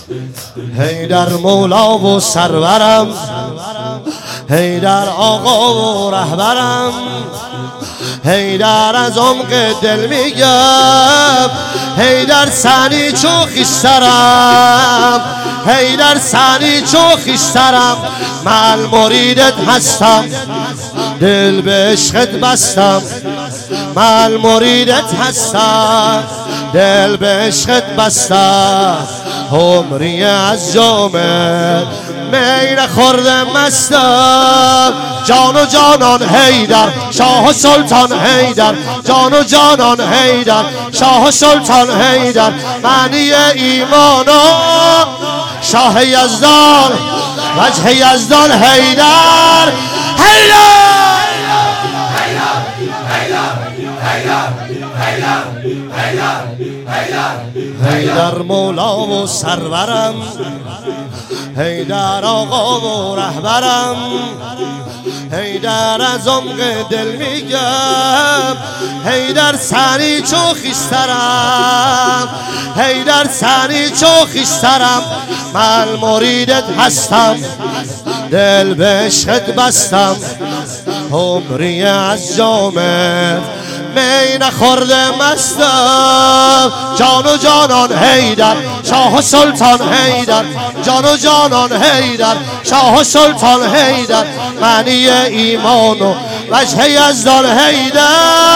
حیدر مولا و سرورم، حیدر آقا و رهبرم، حیدر از عمق دل میگم، حیدر سنی چو خیشترم، حیدر سنی چو خیشترم، من مریدت هستم دل به عشقت بستم، من مریدت هستم دل به عشقت بستم، عمری از جامت می نخورده مستم، جان و جانان حیدر شاه و سلطان حیدر، جان و جانان حیدر شاه و سلطان حیدر، معنی ایمان و شاه یزدان وجه یزدان حیدر حیدر مولا و سرورم، حیدر آقا و رهبرم، حیدر از عمق دل میگم، حیدر سنی چو خیشترم، حیدر سنی چو خیشترم، من مریدت هستم دل به عشقت بستم، عمری از جامت می نخورده مستم، جان و جانان حیدر شاه و سلطان حیدر، جان و جانان حیدر شاه و سلطان حیدر، معنی ایمان و وجه یزدان حیدر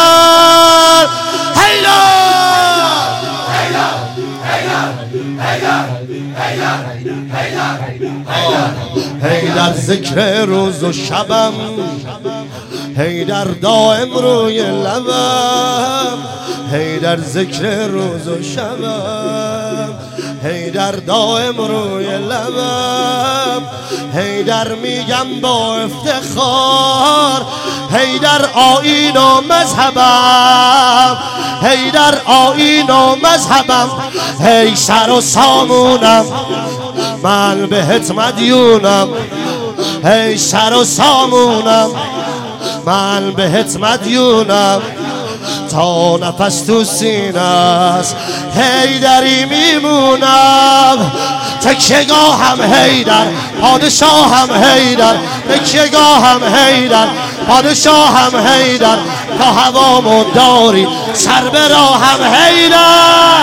حیدر ذکر روز و شبم، حیدر دائم روی لبم، حیدر ذکر روز و شبم، حیدر دائم روی لبم، حیدر میگم با افتخار، حیدر آیین و مذهبم، حیدر آیین و مذهبم، هی سر و سامونم من بهت مدیونم، هی سر و سامونم من بهت مدیونم، تا نفس تو سینه است حیدری میمونم، تکیه‌گاهم حیدر پادشاهم حیدر، تکیه‌گاهم حیدر پادشاهم حیدر، تا هوامو داری سر به راهم حیدر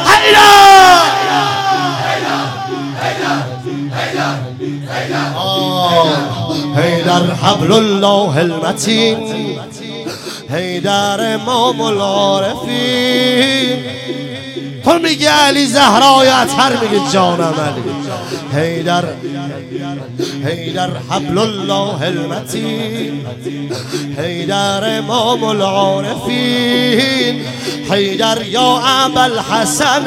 حیدر حبل الله المتین، حیدر امام العارفین، تو میگی علی زهرای اطهر میگه جانم علی، حیدر حیدر حبل الله المتین، حیدر امام العارفین، حیدر یا ابوالحسن،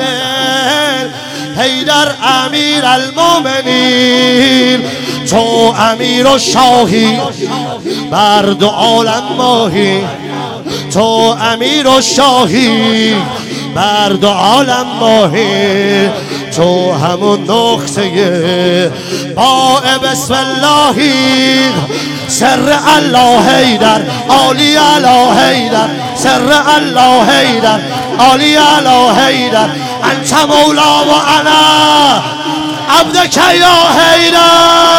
حیدر امیر المؤمنین، تو امیر و شاهی بر دو عالم ماهی، تو امیر و شاهی بر دو عالم ماهی، تو همون نقطه با بسم اللهی، سر الله حیدر عالی علی حیدر، سر الله حیدر عالی علی حیدر، انت مولا و انا عبدک یا حیدر.